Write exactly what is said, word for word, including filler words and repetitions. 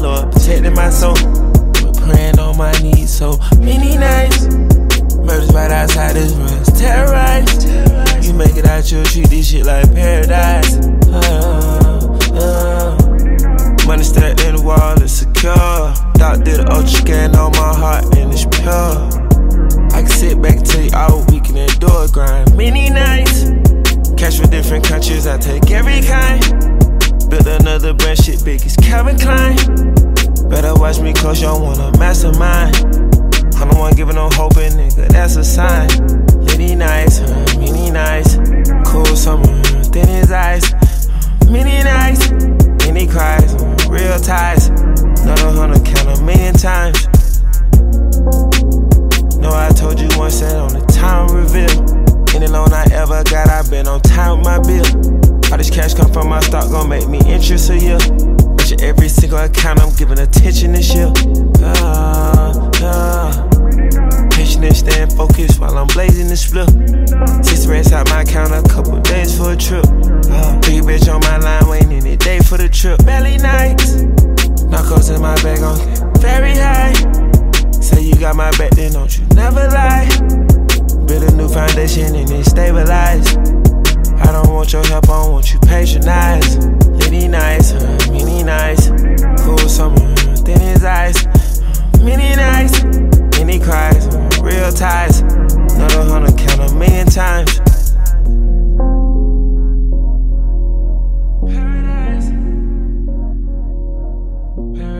Lord, protecting my soul. But praying on my knees so many nights. Murders right outside this runs, terrorized. You make it out, you'll treat this shit like paradise. Uh, uh. Money stacked in the wall, it's secure. Doc did an ultra scan on my heart and it's pure. I can sit back and tell you all we can endure grind. Many nights, cash for different countries, I take every kind. Built another brand, shit big as Calvin Klein. Better watch me close, y'all wanna mastermind. I'm the one giving no hoping, nigga, that's a sign. Litty nights, uh, many nights. Cool summer, uh, thin as ice. Many nights, and he cries, uh, real ties. Another hundred, count a million times. No, I told you once that on the time reveal. Any loan I ever got, I been on time with my bill. All this cash come from my stock, gon' make me interest a year. Bet you every single account I'm giving attention this year. Uh, uh. Patient and staying focused while I'm blazing this split. Six rats out my account, a couple days for a trip. Uh, big bitch on my line, waiting any day for the trip. Belly nights, knuckles in my bag on very high. Say you got my back, then don't you never lie. Build a new foundation and it stabilize. I don't want your help, I want you patronize. Litty nights, uh, many nights. Cool summer, uh, thin as ice. Many nights, and he cries, uh, real ties. Another hundred, count a million times. Paradise. Paradise.